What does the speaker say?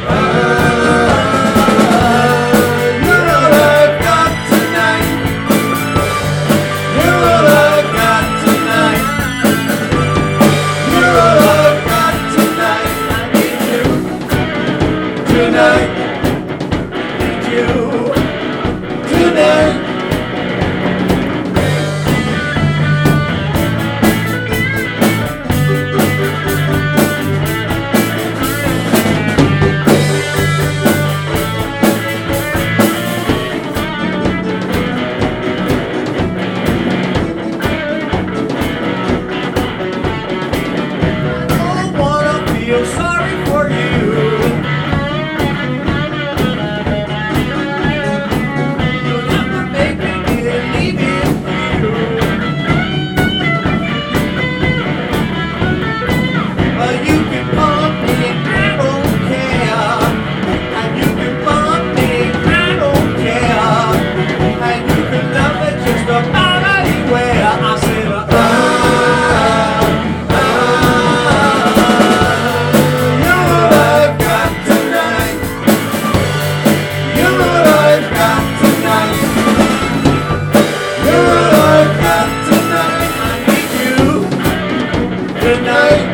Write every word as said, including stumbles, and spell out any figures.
You're all I've got tonight. You're all I've got tonight. You're all I've got tonight. I need you tonight. Need you tonight. Feel sorry for you. You'll never make me believe in you. But you can bump me, I don't care. And you can bump me, I don't care. And you can love me just about anywhere. I said, uh, Good night.